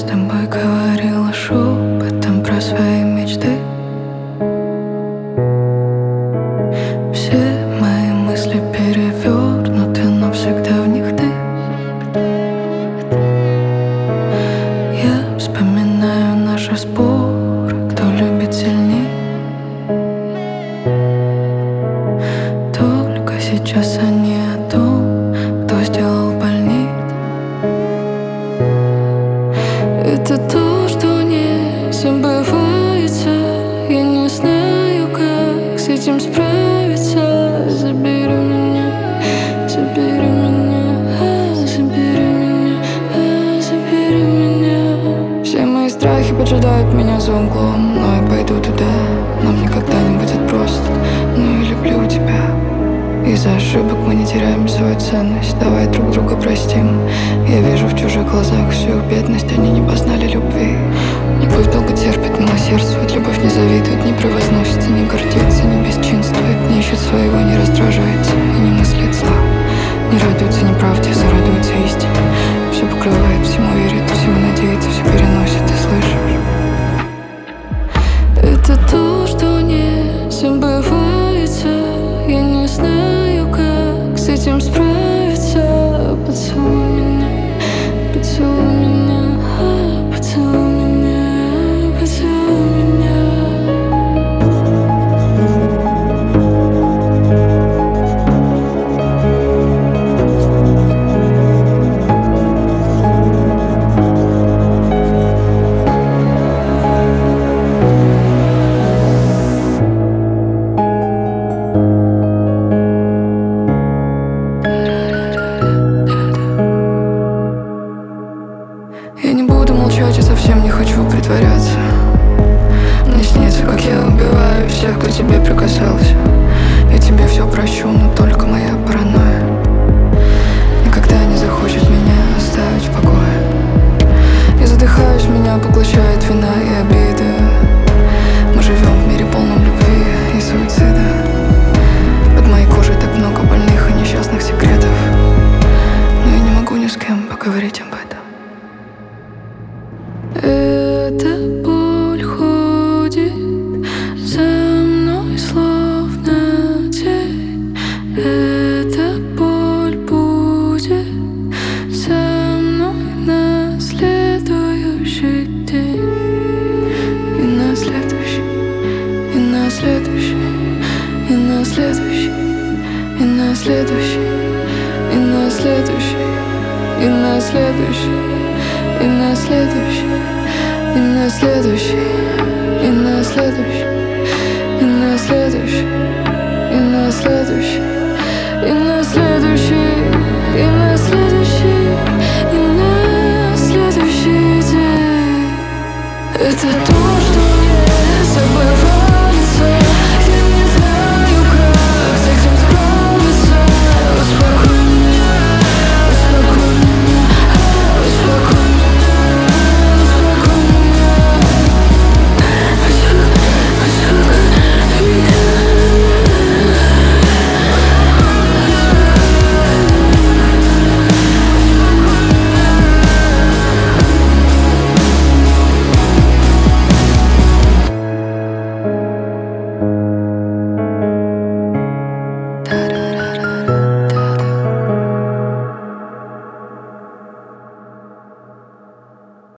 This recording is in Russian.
с тобой говорила шепотом про свои мечты. Все мои мысли перевернуты, но всегда в них ты. Я вспоминаю наши споры, кто любит сильней. Только сейчас они о том, кто сделал больней. Это то, что не забывается. Я не знаю, как с этим справиться. Забери меня, забери меня, забери меня, забери меня. Все мои страхи поджидают меня за углом, но я пойду туда. Нам никогда не будет просто, но я люблю тебя. Из-за ошибок мы не теряем свою ценность. Давай друг друга простим. Я вижу в чужих глазах всю их бедность. Они не познали любви. Любовь долго терпит, милосердствует. Любовь не завидует, не превозносится, не гордится, не бесчинствует, не ищет своего, не раздражается и не мыслит зла. Не радуется неправде, зарадуется истине. Все покрывает, всему верит, всему надеется, все переносит, ты слышишь? Это то, что не забывается. Я не знаю, как с этим справиться. Поцелуй меня, поцелуй меня, поцелуй меня, поцелуй меня. Я не буду молчать, я совсем не хочу притворяться. Мне снится, как я убиваю всех, кто тебе прикасался. Я тебе все прощу, но только моя паранойя никогда не захочет меня оставить в покое. Я задыхаюсь, меня поглощает вина и обида. Мы живем в мире полном любви и суицида. Под моей кожей так много больных и несчастных секретов, но я не могу ни с кем поговорить об этом. Эта боль ходит за мной, словно тень. Эта боль будет со мной на следующий день. И на следующий, и на следующий, и на следующий, и на следующий, и на следующий, и на следующий, и на следующий, и на следующий, и на следующий, и на следующий, и на следующий, и на